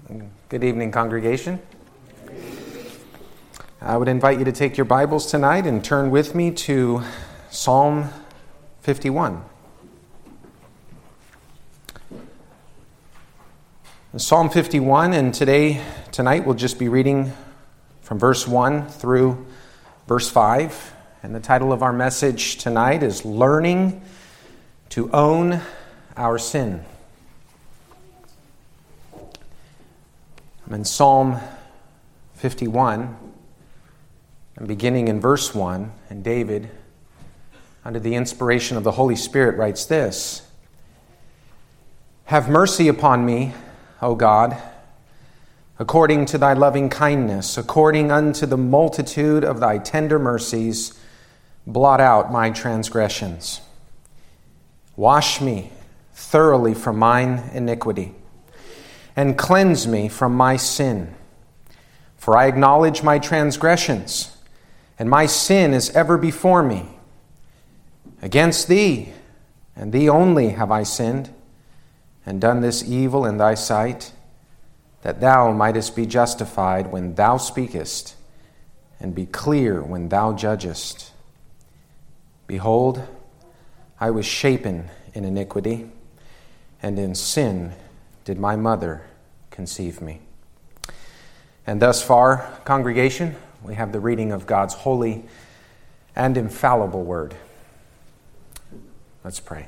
Good evening, congregation. I would invite you to take your Bibles tonight and turn with me to Psalm 51. Psalm 51, and tonight we'll just be reading from verse 1 through verse 5. And the title of our message tonight is Learning to Own Our Sin. I'm in Psalm 51, and beginning in verse 1, and David, under the inspiration of the Holy Spirit, writes this: "Have mercy upon me, O God, according to thy loving kindness, according unto the multitude of thy tender mercies, blot out my transgressions. Wash me thoroughly from mine iniquity, and cleanse me from my sin. For I acknowledge my transgressions, and my sin is ever before me. Against thee, and thee only, have I sinned, and done this evil in thy sight, that thou mightest be justified when thou speakest, and be clear when thou judgest. Behold, I was shapen in iniquity, and in sin did my mother conceive me." And thus far, congregation, we have the reading of God's holy and infallible word. Let's pray.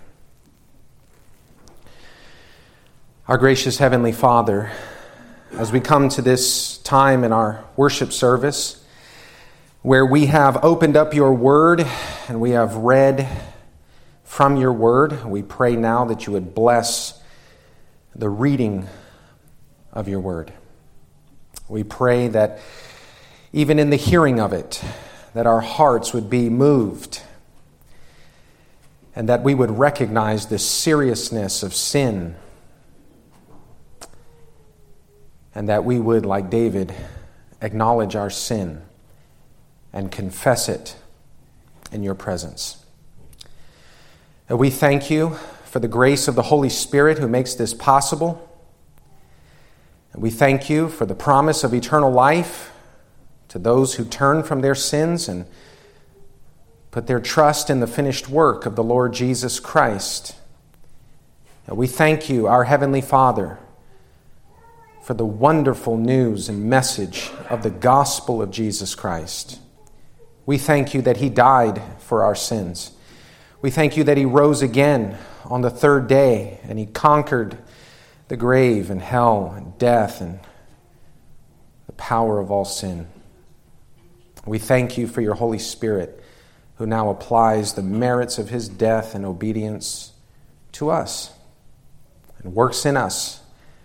Our gracious Heavenly Father, as we come to this time in our worship service, where we have opened up your word and we have read from your word, we pray now that you would bless the reading of your word. We pray that even in the hearing of it, that our hearts would be moved and that we would recognize the seriousness of sin, and that we would, like David, acknowledge our sin and confess it in your presence. And we thank you for the grace of the Holy Spirit who makes this possible. And we thank you for the promise of eternal life to those who turn from their sins and put their trust in the finished work of the Lord Jesus Christ. And we thank you, our Heavenly Father, for the wonderful news and message of the gospel of Jesus Christ. We thank you that He died for our sins. We thank you that He rose again on the third day, and He conquered the grave and hell and death and the power of all sin. We thank you for your Holy Spirit, who now applies the merits of His death and obedience to us and works in us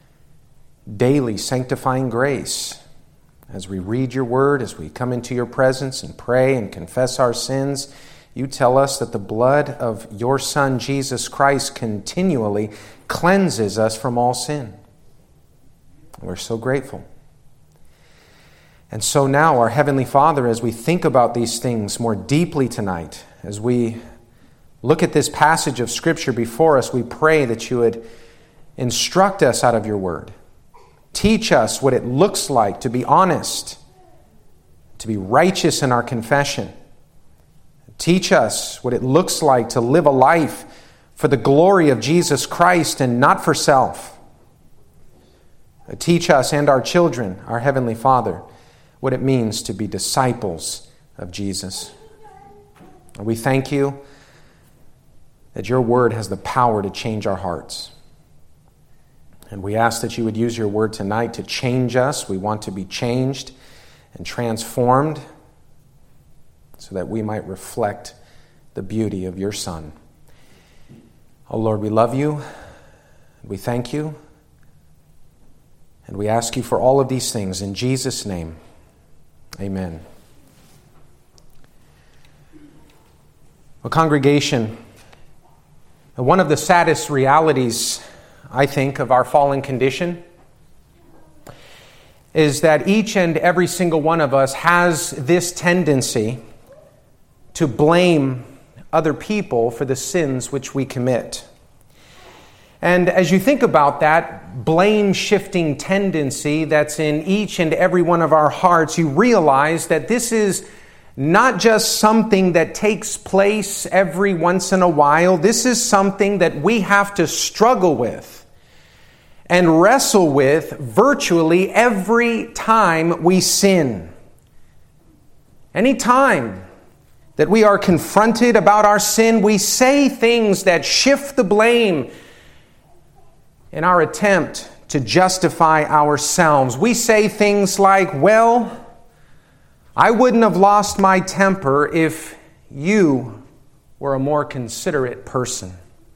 daily sanctifying grace as we read your word, as we come into your presence and pray and confess our sins. You tell us that the blood of your Son, Jesus Christ, continually cleanses us from all sin. We're so grateful. And so now, our Heavenly Father, as we think about these things more deeply tonight, as we look at this passage of Scripture before us, we pray that you would instruct us out of your word. Teach us what it looks like to be honest, to be righteous in our confession. Teach us what it looks like to live a life for the glory of Jesus Christ and not for self. Teach us and our children, our Heavenly Father, what it means to be disciples of Jesus. And we thank you that your word has the power to change our hearts. And we ask that you would use your word tonight to change us. We want to be changed and transformed so that we might reflect the beauty of your Son. Oh Lord, we love you. We thank you. And we ask you for all of these things in Jesus' name. Amen. Well, congregation, one of the saddest realities, I think, of our fallen condition is that each and every single one of us has this tendency to blame other people for the sins which we commit. And as you think about that blame-shifting tendency that's in each and every one of our hearts, you realize that this is not just something that takes place every once in a while. This is something that we have to struggle with and wrestle with virtually every time we sin. Any time that we are confronted about our sin, we say things that shift the blame in our attempt to justify ourselves. We say things like, well, I wouldn't have lost my temper if you were a more considerate person.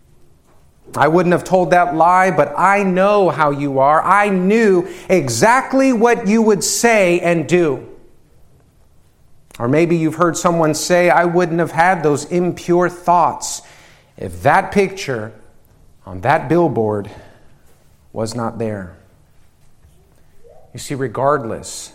I wouldn't have told that lie, but I know how you are. I knew exactly what you would say and do. Or maybe you've heard someone say, I wouldn't have had those impure thoughts if that picture on that billboard was not there. You see, regardless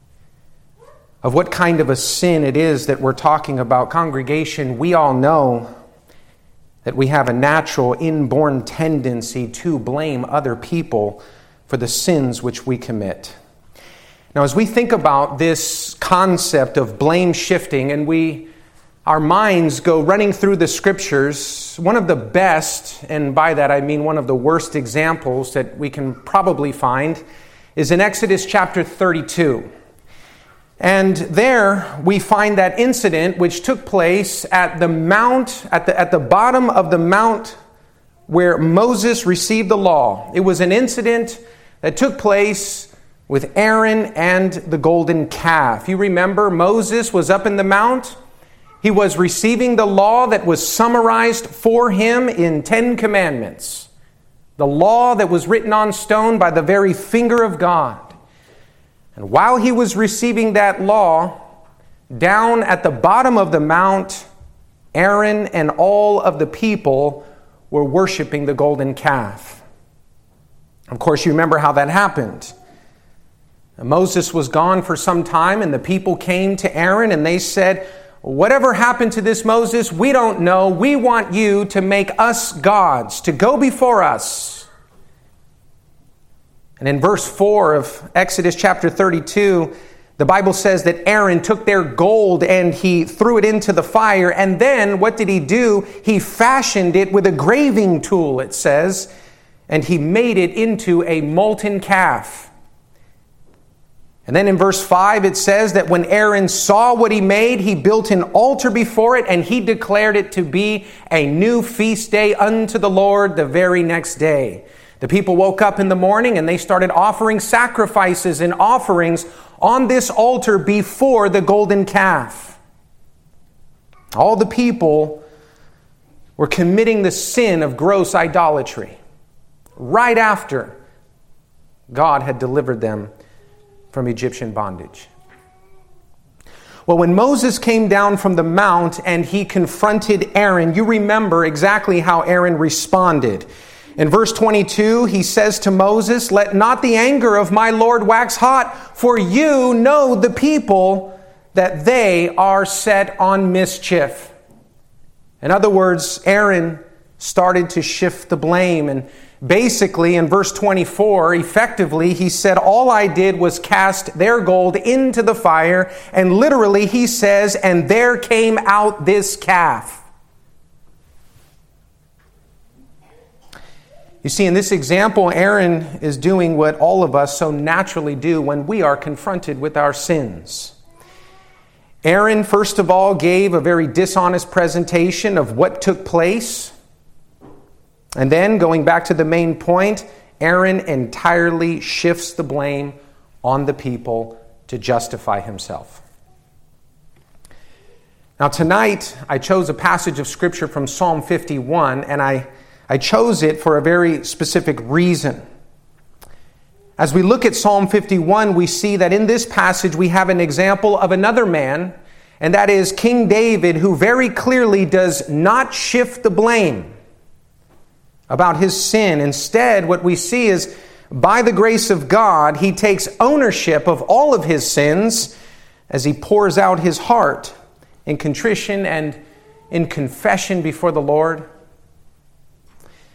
of what kind of a sin it is that we're talking about, congregation, we all know that we have a natural inborn tendency to blame other people for the sins which we commit. Now, as we think about this concept of blame shifting, and our minds go running through the Scriptures, one of the best, and by that I mean one of the worst examples that we can probably find, is in Exodus chapter 32. And there we find that incident which took place at the mount, at the bottom of the mount where Moses received the law. It was an incident that took place with Aaron and the golden calf. You remember Moses was up in the mount. He was receiving the law that was summarized for him in 10 commandments. The law that was written on stone by the very finger of God. And while he was receiving that law, down at the bottom of the mount, Aaron and all of the people were worshiping the golden calf. Of course, you remember how that happened. Moses was gone for some time, and the people came to Aaron and they said, whatever happened to this Moses, we don't know. We want you to make us gods, to go before us. And in verse 4 of Exodus chapter 32, the Bible says that Aaron took their gold and he threw it into the fire. And then what did he do? He fashioned it with a graving tool, it says, and he made it into a molten calf. And then in verse 5 it says that when Aaron saw what he made, he built an altar before it and he declared it to be a new feast day unto the Lord the very next day. The people woke up in the morning and they started offering sacrifices and offerings on this altar before the golden calf. All the people were committing the sin of gross idolatry right after God had delivered them from Egyptian bondage. Well, when Moses came down from the mount and he confronted Aaron, you remember exactly how Aaron responded. In verse 22, he says to Moses, let not the anger of my Lord wax hot, for you know the people that they are set on mischief. In other words, Aaron started to shift the blame. And basically, in verse 24, effectively, he said, all I did was cast their gold into the fire. And literally, he says, and there came out this calf. You see, in this example, Aaron is doing what all of us so naturally do when we are confronted with our sins. Aaron, first of all, gave a very dishonest presentation of what took place. And then, going back to the main point, Aaron entirely shifts the blame on the people to justify himself. Now, tonight, I chose a passage of Scripture from Psalm 51, and I chose it for a very specific reason. As we look at Psalm 51, we see that in this passage we have an example of another man, and that is King David, who very clearly does not shift the blame about his sin. Instead, what we see is, by the grace of God, he takes ownership of all of his sins as he pours out his heart in contrition and in confession before the Lord.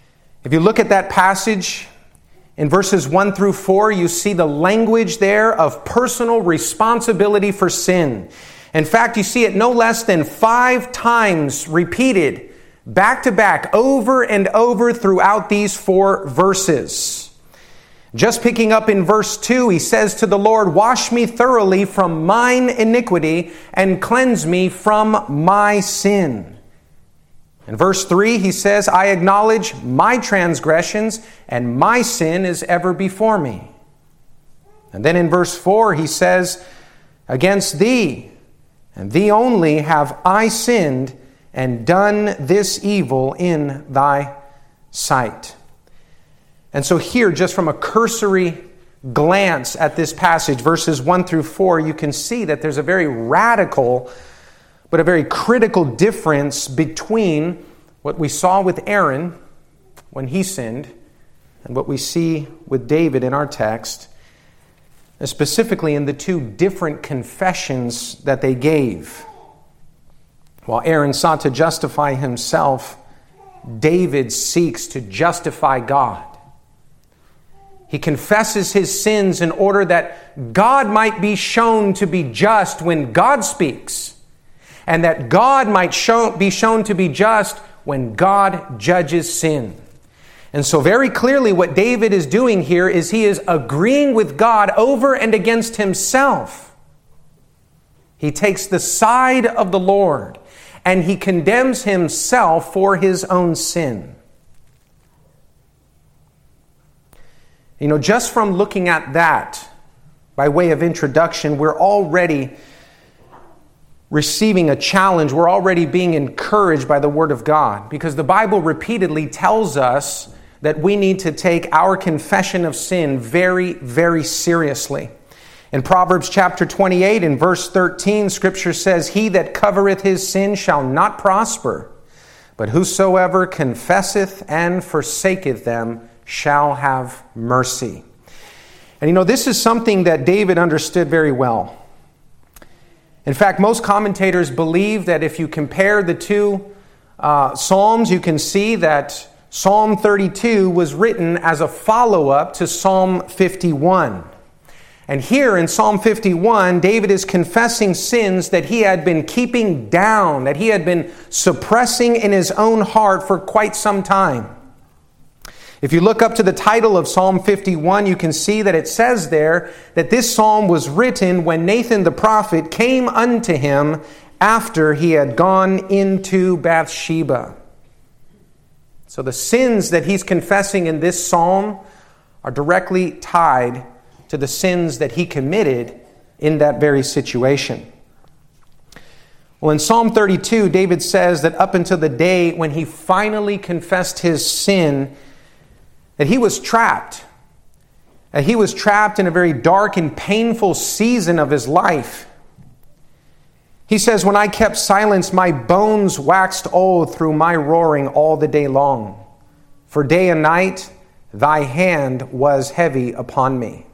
If you look at that passage in verses 1 through 4, you see the language there of personal responsibility for sin. In fact, you see it no less than 5 times repeated back to back, over and over throughout these 4 verses. Just picking up in verse 2, he says to the Lord, "Wash me thoroughly from mine iniquity and cleanse me from my sin." In verse 3, he says, "I acknowledge my transgressions, and my sin is ever before me." And then in verse 4, he says, "Against thee, and thee only, have I sinned, and done this evil in thy sight." And so here, just from a cursory glance at this passage, verses 1 through 4, you can see that there's a very radical but a very critical difference between what we saw with Aaron when he sinned and what we see with David in our text, and specifically in the 2 different confessions that they gave. While Aaron sought to justify himself, David seeks to justify God. He confesses his sins in order that God might be shown to be just when God speaks, and that God might be shown to be just when God judges sin. And so very clearly what David is doing here is he is agreeing with God over and against himself. He takes the side of the Lord, and he condemns himself for his own sin. You know, just from looking at that, by way of introduction, we're already receiving a challenge. We're already being encouraged by the Word of God, because the Bible repeatedly tells us that we need to take our confession of sin very, very seriously. In Proverbs chapter 28, in verse 13, Scripture says, "He that covereth his sin shall not prosper, but whosoever confesseth and forsaketh them shall have mercy." And you know, this is something that David understood very well. In fact, most commentators believe that if you compare the 2 Psalms, you can see that Psalm 32 was written as a follow-up to Psalm 51. And here in Psalm 51, David is confessing sins that he had been keeping down, that he had been suppressing in his own heart for quite some time. If you look up to the title of Psalm 51, you can see that it says there that this psalm was written when Nathan the prophet came unto him after he had gone into Bathsheba. So the sins that he's confessing in this psalm are directly tied to the sins that he committed in that very situation. Well, in Psalm 32, David says that up until the day when he finally confessed his sin, that he was trapped. That he was trapped in a very dark and painful season of his life. He says, "When I kept silence, my bones waxed old through my roaring all the day long. For day and night, thy hand was heavy upon me."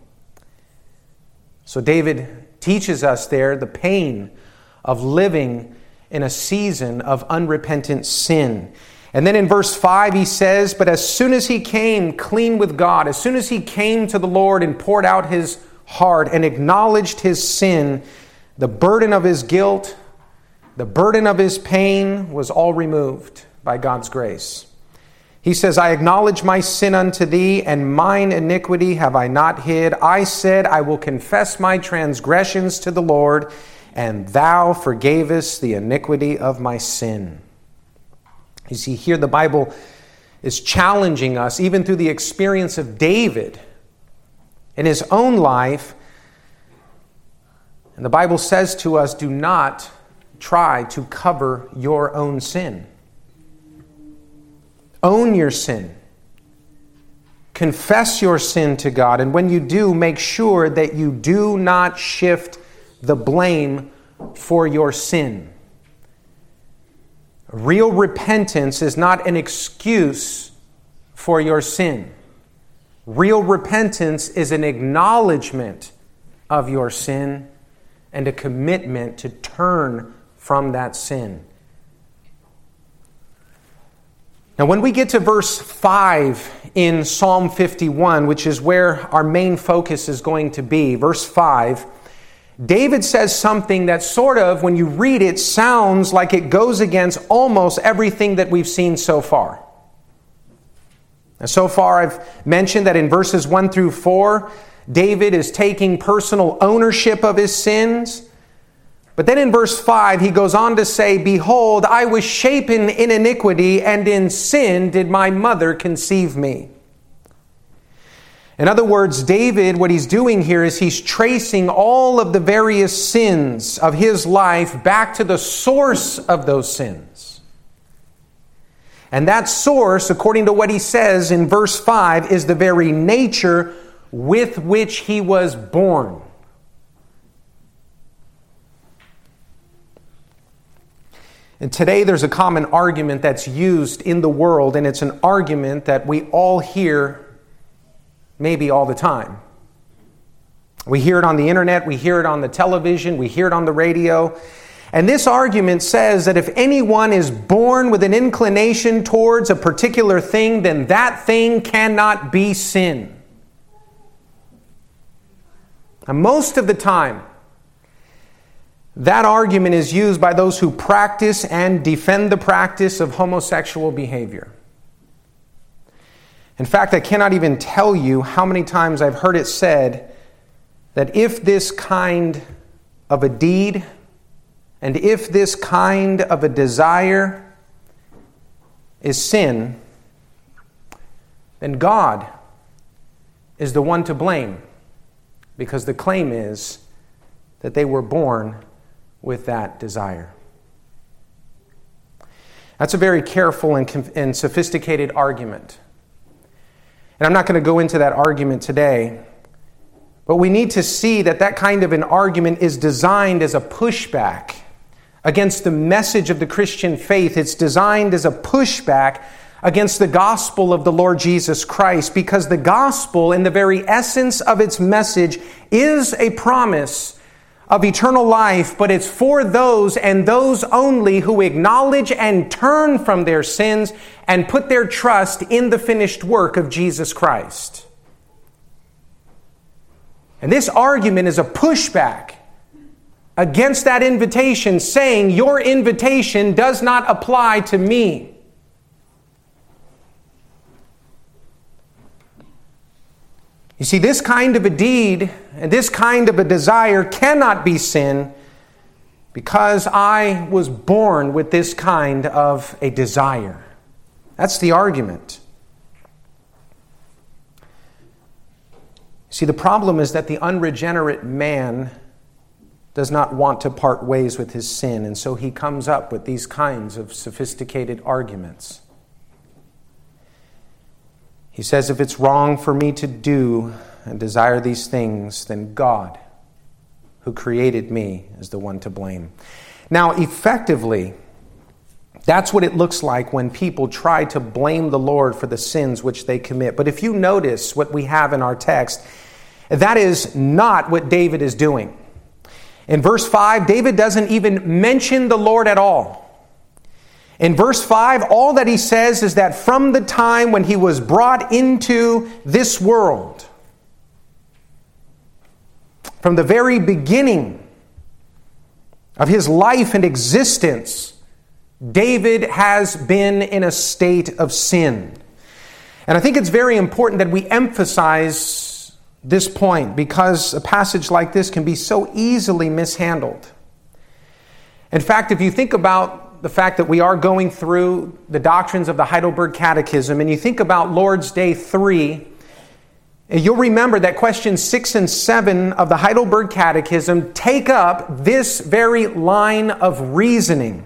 So David teaches us there the pain of living in a season of unrepentant sin. And then in verse 5 he says, "But as soon as he came clean with God, as soon as he came to the Lord and poured out his heart and acknowledged his sin, the burden of his guilt, the burden of his pain was all removed by God's grace." He says, "I acknowledge my sin unto thee, and mine iniquity have I not hid. I said, I will confess my transgressions to the Lord, and thou forgavest the iniquity of my sin." You see, here the Bible is challenging us, even through the experience of David in his own life. And the Bible says to us, do not try to cover your own sin. Own your sin. Confess your sin to God. And when you do, make sure that you do not shift the blame for your sin. Real repentance is not an excuse for your sin. Real repentance is an acknowledgement of your sin and a commitment to turn from that sin. Now, when we get to verse 5 in Psalm 51, which is where our main focus is going to be, verse 5, David says something that sort of, when you read it, sounds like it goes against almost everything that we've seen so far. And so far, I've mentioned that in verses 1 through 4, David is taking personal ownership of his sins. But then in verse 5, he goes on to say, "Behold, I was shapen in iniquity, and in sin did my mother conceive me." In other words, David, what he's doing here is he's tracing all of the various sins of his life back to the source of those sins. And that source, according to what he says in verse 5, is the very nature with which he was born. And today there's a common argument that's used in the world, and it's an argument that we all hear maybe all the time. We hear it on the internet, we hear it on the television, we hear it on the radio. And this argument says that if anyone is born with an inclination towards a particular thing, then that thing cannot be sin. And most of the time, that argument is used by those who practice and defend the practice of homosexual behavior. In fact, I cannot even tell you how many times I've heard it said that if this kind of a deed and if this kind of a desire is sin, then God is the one to blame, because the claim is that they were born with that desire. That's a very careful and sophisticated argument. And I'm not going to go into that argument today, but we need to see that that kind of an argument is designed as a pushback against the message of the Christian faith. It's designed as a pushback against the gospel of the Lord Jesus Christ, because the gospel, in the very essence of its message, is a promise of eternal life, but it's for those and those only who acknowledge and turn from their sins and put their trust in the finished work of Jesus Christ. And this argument is a pushback against that invitation, saying your invitation does not apply to me. You see, this kind of a deed and this kind of a desire cannot be sin, because I was born with this kind of a desire. That's the argument. See, the problem is that the unregenerate man does not want to part ways with his sin, and so he comes up with these kinds of sophisticated arguments. He says, if it's wrong for me to do and desire these things, then God, who created me, is the one to blame. Now, effectively, that's what it looks like when people try to blame the Lord for the sins which they commit. But if you notice what we have in our text, that is not what David is doing. In verse 5, David doesn't even mention the Lord at all. In verse 5, all that he says is that from the time when he was brought into this world, from the very beginning of his life and existence, David has been in a state of sin. And I think it's very important that we emphasize this point, because a passage like this can be so easily mishandled. In fact, if you think about the fact that we are going through the doctrines of the Heidelberg Catechism, and you think about Lord's Day 3, you'll remember that questions 6 and 7 of the Heidelberg Catechism take up this very line of reasoning.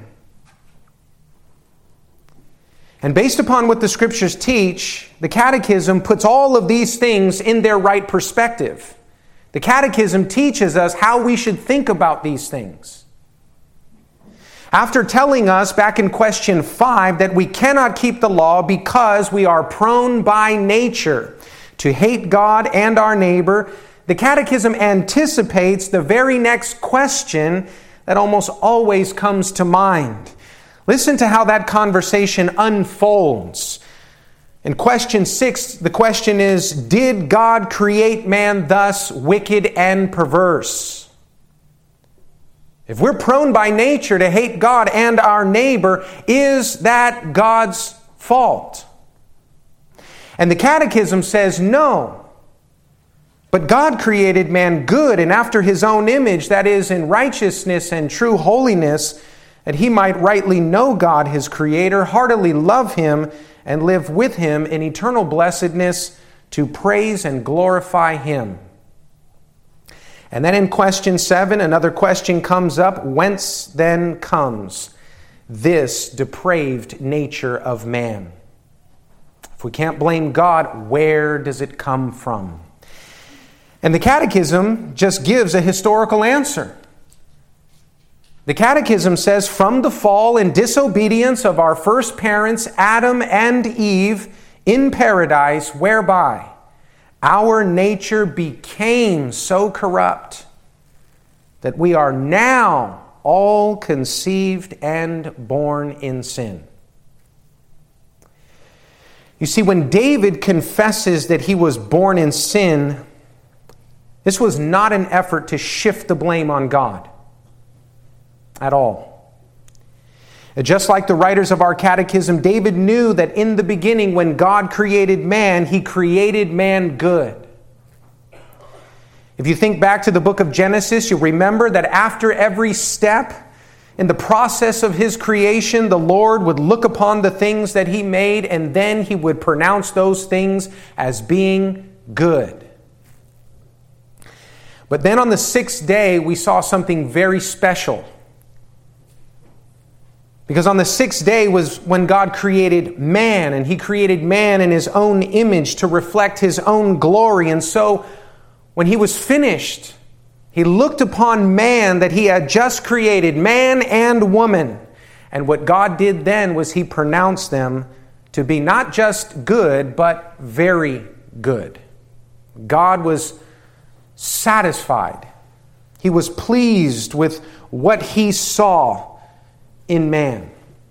And based upon what the Scriptures teach, the Catechism puts all of these things in their right perspective. The Catechism teaches us how we should think about these things. After telling us back in question 5 that we cannot keep the law because we are prone by nature to hate God and our neighbor, the Catechism anticipates the very next question that almost always comes to mind. Listen to how that conversation unfolds. In question 6, the question is, did God create man thus wicked and perverse? If we're prone by nature to hate God and our neighbor, is that God's fault? And the Catechism says no. But God created man good and after His own image, that is, in righteousness and true holiness, that he might rightly know God, his Creator, heartily love Him, and live with Him in eternal blessedness to praise and glorify Him. And then in question 7, another question comes up. Whence then comes this depraved nature of man? If we can't blame God, where does it come from? And the Catechism just gives a historical answer. The Catechism says, from the fall and disobedience of our first parents, Adam and Eve, in paradise, whereby our nature became so corrupt that we are now all conceived and born in sin. You see, when David confesses that he was born in sin, this was not an effort to shift the blame on God at all. Just like the writers of our catechism, David knew that in the beginning when God created man, He created man good. If you think back to the book of Genesis, you'll remember that after every step in the process of His creation, the Lord would look upon the things that He made and then He would pronounce those things as being good. But then on the 6th day, we saw something very special. Because on the 6th day was when God created man, and He created man in His own image to reflect His own glory. And so when He was finished, He looked upon man that He had just created, man and woman. And what God did then was He pronounced them to be not just good, but very good. God was satisfied. He was pleased with what He saw in man.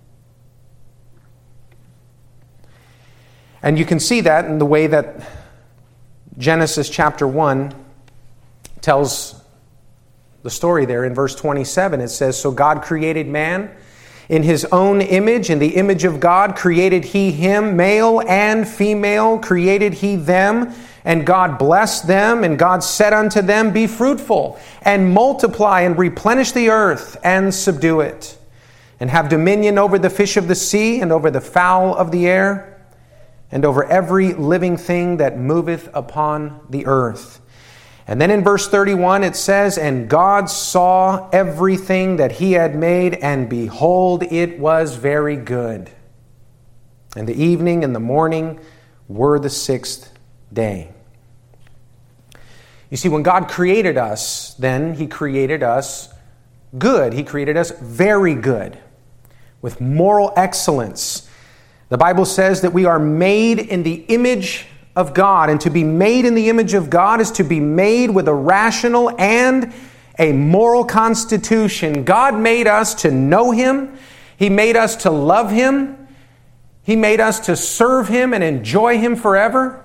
And you can see that in the way that Genesis chapter 1 tells the story there. In verse 27, it says, so God created man in His own image. In the image of God created He him, male and female created He them. And God blessed them, and God said unto them, be fruitful, and multiply, and replenish the earth, and subdue it, and have dominion over the fish of the sea, and over the fowl of the air, and over every living thing that moveth upon the earth. And then in verse 31 it says, and God saw everything that He had made, and behold, it was very good. And the evening and the morning were the 6th day. You see, when God created us, then He created us good. He created us very good, with moral excellence. The Bible says that we are made in the image of God, and to be made in the image of God is to be made with a rational and a moral constitution. God made us to know Him. He made us to love Him. He made us to serve Him and enjoy Him forever.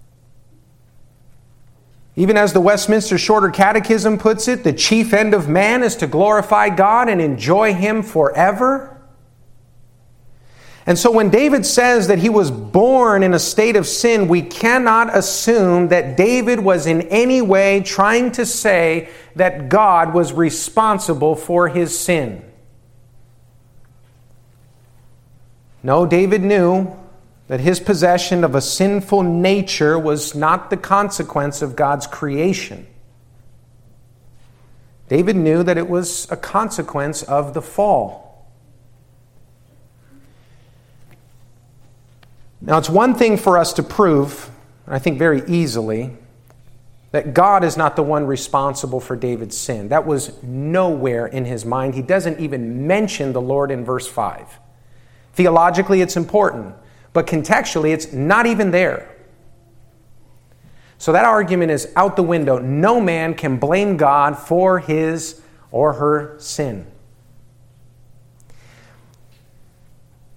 Even as the Westminster Shorter Catechism puts it, the chief end of man is to glorify God and enjoy Him forever. And so when David says that he was born in a state of sin, we cannot assume that David was in any way trying to say that God was responsible for his sin. No, David knew that his possession of a sinful nature was not the consequence of God's creation. David knew that it was a consequence of the fall. Now, it's one thing for us to prove, I think very easily, that God is not the one responsible for David's sin. That was nowhere in his mind. He doesn't even mention the Lord in verse 5. Theologically, it's important. But contextually, it's not even there. So that argument is out the window. No man can blame God for his or her sin.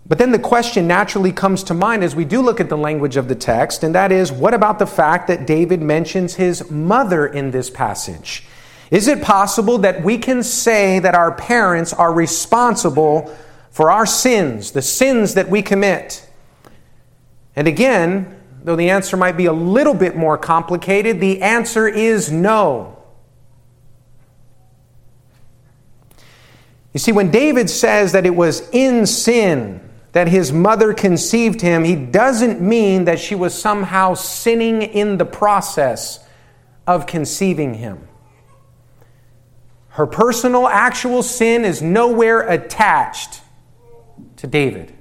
But then the question naturally comes to mind as we do look at the language of the text, and that is, what about the fact that David mentions his mother in this passage? Is it possible that we can say that our parents are responsible for our sins, the sins that we commit? And again, though the answer might be a little bit more complicated, the answer is no. You see, when David says that it was in sin that his mother conceived him, he doesn't mean that she was somehow sinning in the process of conceiving him. Her personal, actual sin is nowhere attached to David.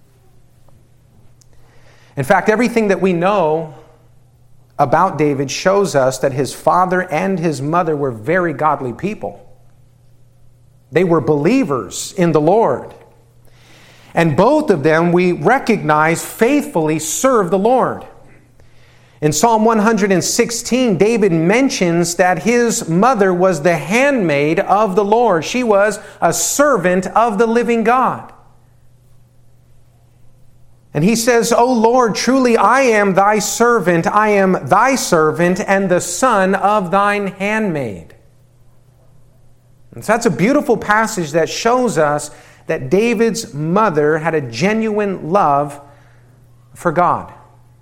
In fact, everything that we know about David shows us that his father and his mother were very godly people. They were believers in the Lord. And both of them, we recognize, faithfully served the Lord. In Psalm 116, David mentions that his mother was the handmaid of the Lord. She was a servant of the living God. And he says, "O Lord, truly I am thy servant. I am thy servant and the son of thine handmaid." And so that's a beautiful passage that shows us that David's mother had a genuine love for God.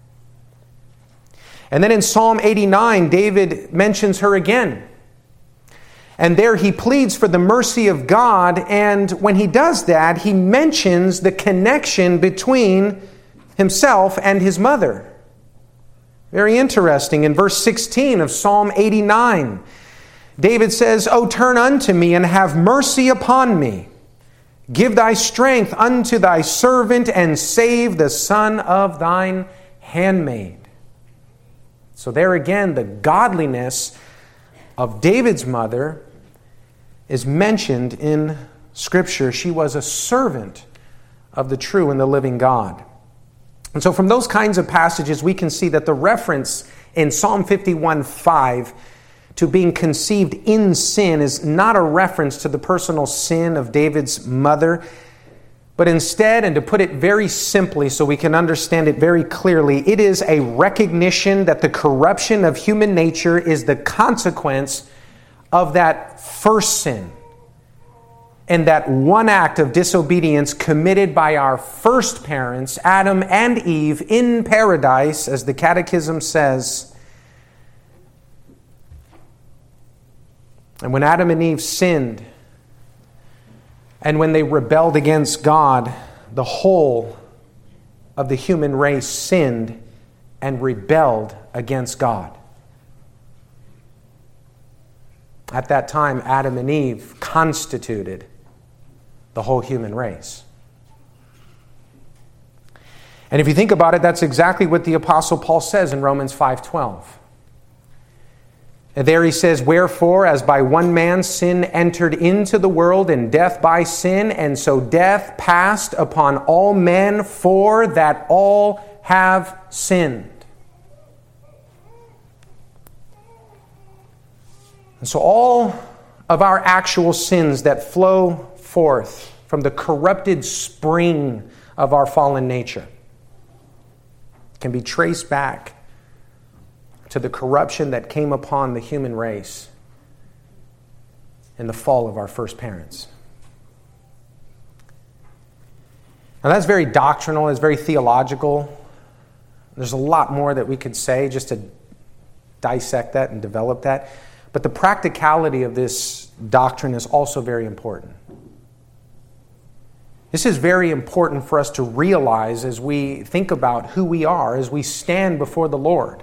And then in Psalm 89, David mentions her again. And there he pleads for the mercy of God. And when he does that, he mentions the connection between himself and his mother. Very interesting. In verse 16 of Psalm 89, David says, "O turn unto me and have mercy upon me. Give thy strength unto thy servant and save the son of thine handmaid." So there again, the godliness of David's mother is mentioned in Scripture. She was a servant of the true and the living God. And so from those kinds of passages, we can see that the reference in Psalm 51:5 to being conceived in sin is not a reference to the personal sin of David's mother, but instead, and to put it very simply so we can understand it very clearly, it is a recognition that the corruption of human nature is the consequence of that first sin and that one act of disobedience committed by our first parents, Adam and Eve, in paradise, as the Catechism says. And when Adam and Eve sinned, and when they rebelled against God, the whole of the human race sinned and rebelled against God. At that time, Adam and Eve constituted the whole human race. And if you think about it, that's exactly what the Apostle Paul says in Romans 5:12. And there he says, "Wherefore, as by one man sin entered into the world, and death by sin, and so death passed upon all men, for that all have sinned." And so all of our actual sins that flow forth from the corrupted spring of our fallen nature can be traced back to the corruption that came upon the human race in the fall of our first parents. Now that's very doctrinal, it's very theological. There's a lot more that we could say just to dissect that and develop that. But the practicality of this doctrine is also very important. This is very important for us to realize as we think about who we are, as we stand before the Lord.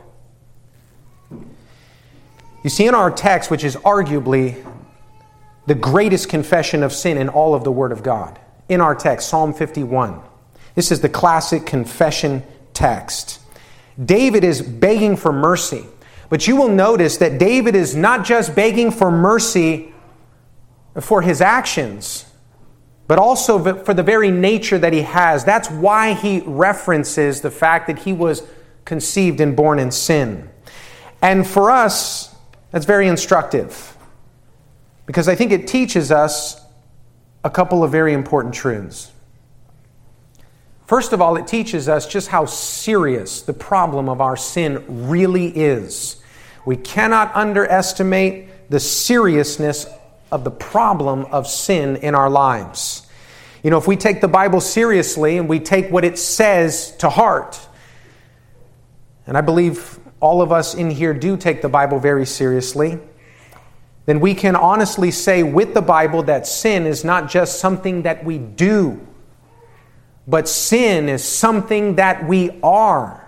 You see, in our text, which is arguably the greatest confession of sin in all of the Word of God, in our text, Psalm 51, this is the classic confession text. David is begging for mercy. But you will notice that David is not just begging for mercy for his actions, but also for the very nature that he has. That's why he references the fact that he was conceived and born in sin. And for us, that's very instructive, because I think it teaches us a couple of very important truths. First of all, it teaches us just how serious the problem of our sin really is. We cannot underestimate the seriousness of the problem of sin in our lives. You know, if we take the Bible seriously and we take what it says to heart, and I believe all of us in here do take the Bible very seriously, then we can honestly say with the Bible that sin is not just something that we do, but sin is something that we are.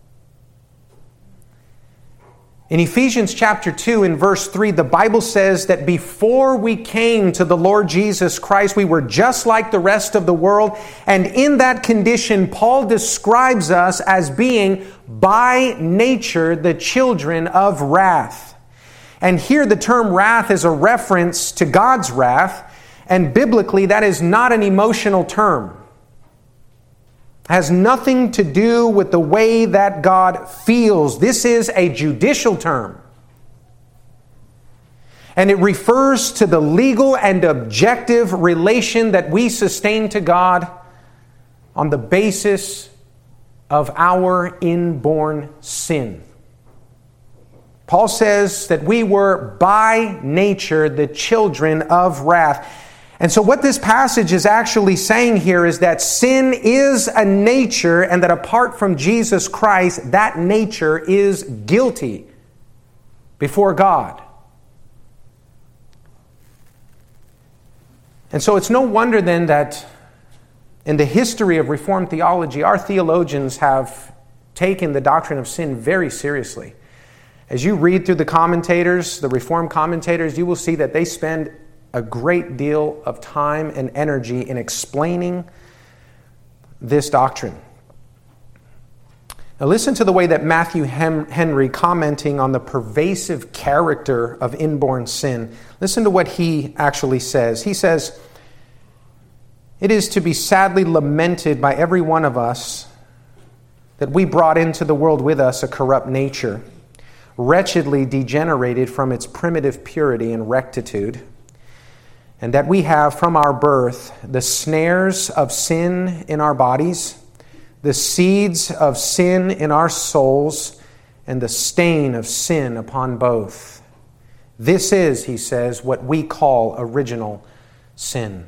In Ephesians chapter 2 in verse 3, the Bible says that before we came to the Lord Jesus Christ, we were just like the rest of the world. And in that condition, Paul describes us as being by nature the children of wrath. And here the term wrath is a reference to God's wrath. And biblically, that is not an emotional term. It has nothing to do with the way that God feels. This is a judicial term. And it refers to the legal and objective relation that we sustain to God on the basis of our inborn sin. Paul says that we were by nature the children of wrath. And so what this passage is actually saying here is that sin is a nature, and that apart from Jesus Christ, that nature is guilty before God. And so it's no wonder then that in the history of Reformed theology, our theologians have taken the doctrine of sin very seriously. As you read through the commentators, the Reformed commentators, you will see that they spend a great deal of time and energy in explaining this doctrine. Now listen to the way that Matthew Henry, commenting on the pervasive character of inborn sin, listen to what he actually says. He says, "It is to be sadly lamented by every one of us that we brought into the world with us a corrupt nature, wretchedly degenerated from its primitive purity and rectitude, and that we have from our birth the snares of sin in our bodies, the seeds of sin in our souls, and the stain of sin upon both. This is," he says, "what we call original sin."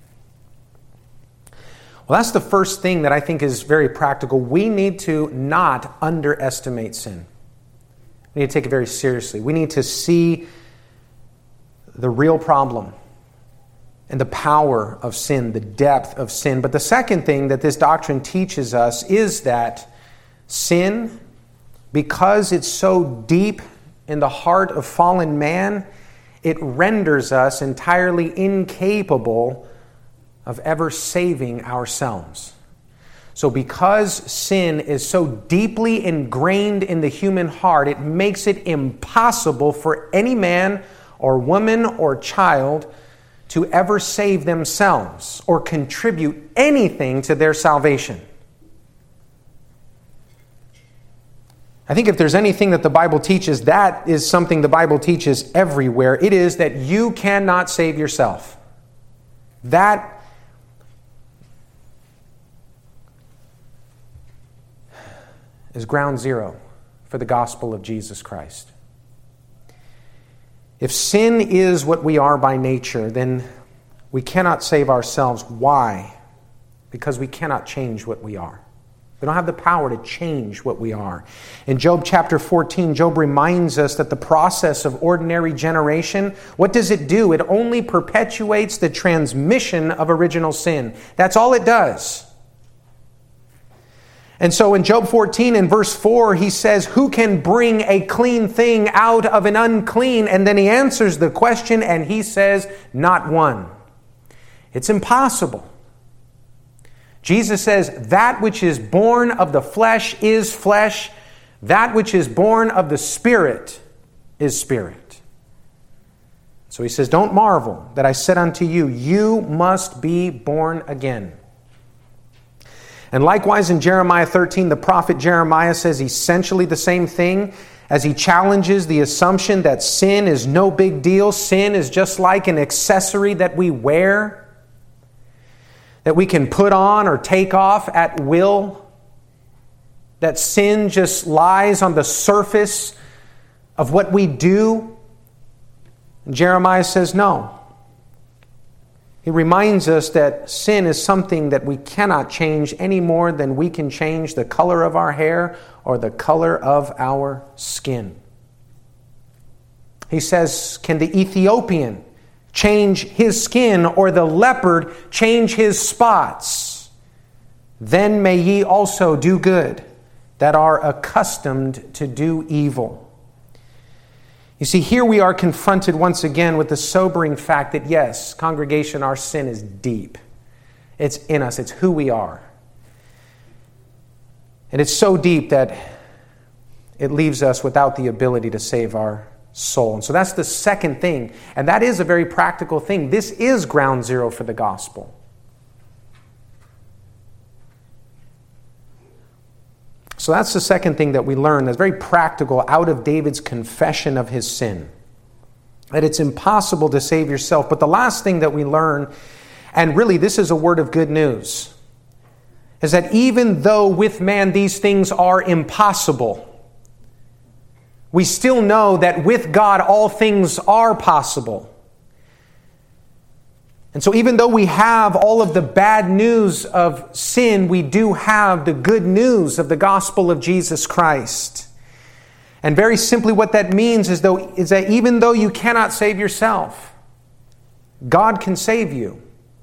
Well, that's the first thing that I think is very practical. We need to not underestimate sin. We need to take it very seriously. We need to see the real problem and the power of sin, the depth of sin. But the second thing that this doctrine teaches us is that sin, because it's so deep in the heart of fallen man, it renders us entirely incapable of ever saving ourselves. So because sin is so deeply ingrained in the human heart, it makes it impossible for any man or woman or child to ever save themselves or contribute anything to their salvation. I think if there's anything that the Bible teaches, that is something the Bible teaches everywhere. It is that you cannot save yourself. That is ground zero for the gospel of Jesus Christ. If sin is what we are by nature, then we cannot save ourselves. Why? Because we cannot change what we are. We don't have the power to change what we are. In Job chapter 14, Job reminds us that the process of ordinary generation, what does it do? It only perpetuates the transmission of original sin. That's all it does. And so in Job 14 in verse 4, he says, "Who can bring a clean thing out of an unclean?" And then he answers the question and he says, "Not one." It's impossible. Jesus says, "That which is born of the flesh is flesh. That which is born of the Spirit is spirit." So he says, "Don't marvel that I said unto you, you must be born again." And likewise in Jeremiah 13, the prophet Jeremiah says essentially the same thing as he challenges the assumption that sin is no big deal. Sin is just like an accessory that we wear. that we can put on or take off at will, that sin just lies on the surface of what we do. And Jeremiah says no. He reminds us that sin is something that we cannot change any more than we can change the color of our hair or the color of our skin. He says, can the Ethiopian change his skin, or the leopard change his spots? Then may ye also do good, that are accustomed to do evil. You see, here we are confronted once again with the sobering fact that, yes, congregation, our sin is deep. It's in us. It's who we are. And it's so deep that it leaves us without the ability to save our soul. And so that's the second thing. And that is a very practical thing. This is ground zero for the gospel. So that's the second thing that we learn that's very practical out of David's confession of his sin. That it's impossible to save yourself. But the last thing that we learn, and really this is a word of good news, is that even though with man these things are impossible, we still know that with God all things are possible. And so even though we have all of the bad news of sin, we do have the good news of the gospel of Jesus Christ. And very simply what that means is that even though you cannot save yourself, God can save you.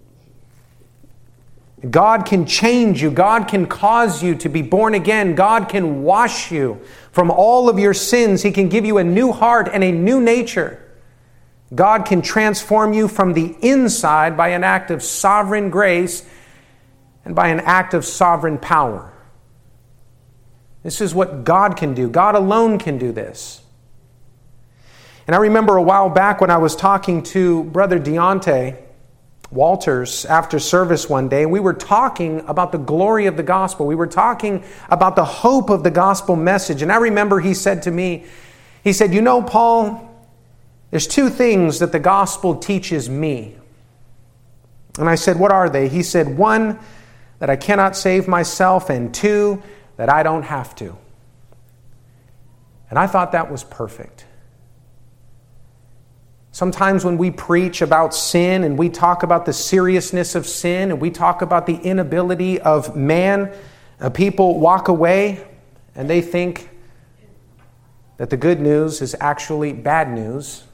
God can change you. God can cause you to be born again. God can wash you from all of your sins. He can give you a new heart and a new nature. God can transform you from the inside by an act of sovereign grace and by an act of sovereign power. This is what God can do. God alone can do this. And I remember a while back when I was talking to Brother Deontay Walters after service one day, and we were talking about the glory of the gospel. We were talking about the hope of the gospel message. And I remember he said to me, he said, "You know, Paul, there's two things that the gospel teaches me." And I said, "What are they?" He said, "One, that I cannot save myself, and two, that I don't have to." And I thought that was perfect. Sometimes when we preach about sin and we talk about the seriousness of sin and we talk about the inability of man, people walk away and they think that the good news is actually bad news.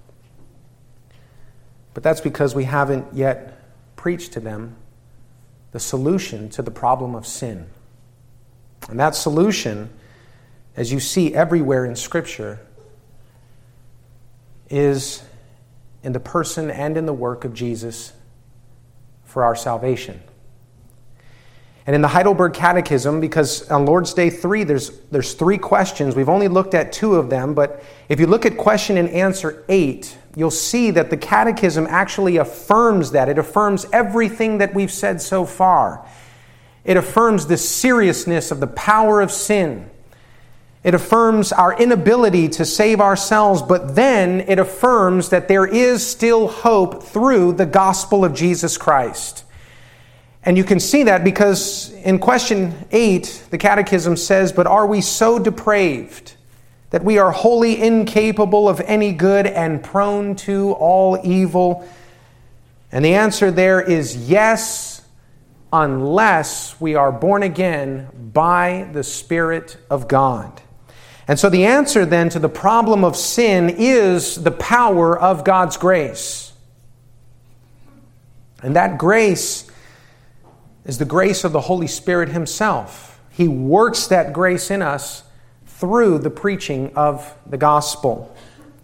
But that's because we haven't yet preached to them the solution to the problem of sin. And that solution, as you see everywhere in Scripture, is in the person and in the work of Jesus for our salvation. And in the Heidelberg Catechism, because on Lord's Day 3, there's 3 questions. We've only looked at 2 of them, but if you look at question and answer 8, you'll see that the Catechism actually affirms that. It affirms everything that we've said so far. It affirms the seriousness of the power of sin. It affirms our inability to save ourselves, but then it affirms that there is still hope through the gospel of Jesus Christ. And you can see that because in question 8, the Catechism says, "But are we so depraved that we are wholly incapable of any good and prone to all evil?" And the answer there is yes, unless we are born again by the Spirit of God. And so the answer then to the problem of sin is the power of God's grace. And that grace is the grace of the Holy Spirit Himself. He works that grace in us through the preaching of the gospel.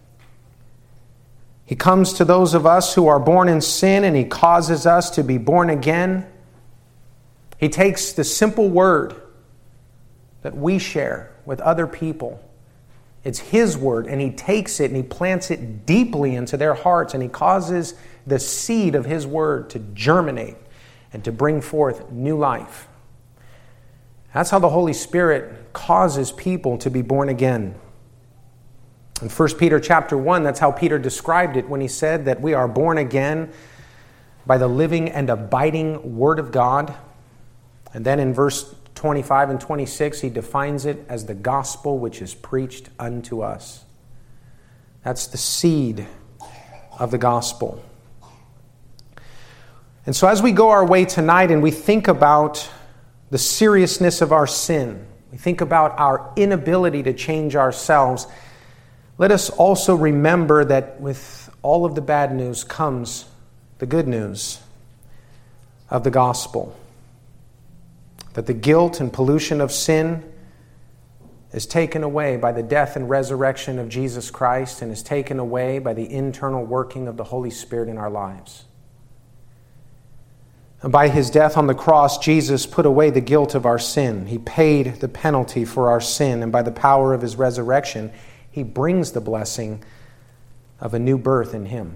He comes to those of us who are born in sin and He causes us to be born again. He takes the simple word that we share with other people. It's His word, and He takes it and He plants it deeply into their hearts, and He causes the seed of His word to germinate and to bring forth new life. That's how the Holy Spirit causes people to be born again. In 1 Peter chapter 1, that's how Peter described it when he said that we are born again by the living and abiding Word of God. And then in verse 25 and 26, he defines it as the gospel which is preached unto us. That's the seed of the gospel. And so as we go our way tonight and we think about the seriousness of our sin, we think about our inability to change ourselves, let us also remember that with all of the bad news comes the good news of the gospel. That the guilt and pollution of sin is taken away by the death and resurrection of Jesus Christ and is taken away by the internal working of the Holy Spirit in our lives. And by his death on the cross, Jesus put away the guilt of our sin. He paid the penalty for our sin, and by the power of his resurrection, he brings the blessing of a new birth in him.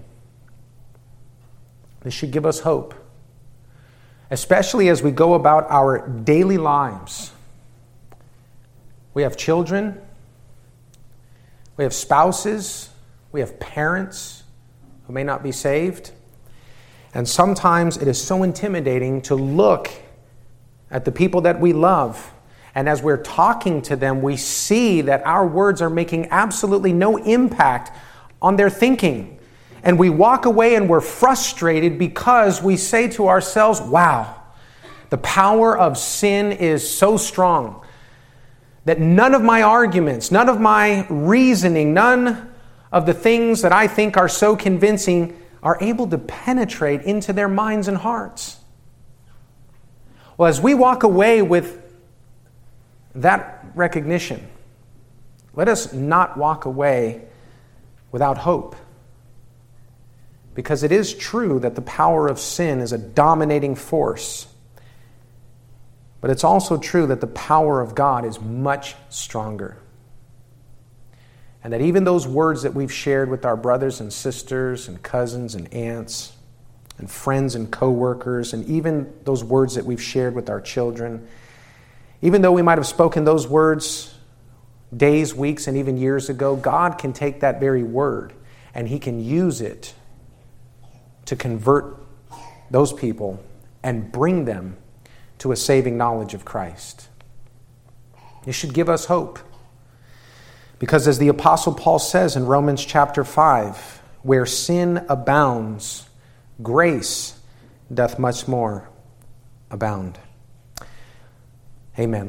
This should give us hope, especially as we go about our daily lives. We have children, we have spouses, we have parents who may not be saved. And sometimes it is so intimidating to look at the people that we love. And as we're talking to them, we see that our words are making absolutely no impact on their thinking. And we walk away and we're frustrated because we say to ourselves, wow, the power of sin is so strong that none of my arguments, none of my reasoning, none of the things that I think are so convincing are able to penetrate into their minds and hearts. Well, as we walk away with that recognition, let us not walk away without hope. Because it is true that the power of sin is a dominating force. But it's also true that the power of God is much stronger. And that even those words that we've shared with our brothers and sisters and cousins and aunts and friends and co-workers, and even those words that we've shared with our children, even though we might have spoken those words days, weeks, and even years ago, God can take that very word and he can use it to convert those people and bring them to a saving knowledge of Christ. It should give us hope. Because as the Apostle Paul says in Romans chapter 5, where sin abounds, grace doth much more abound. Amen.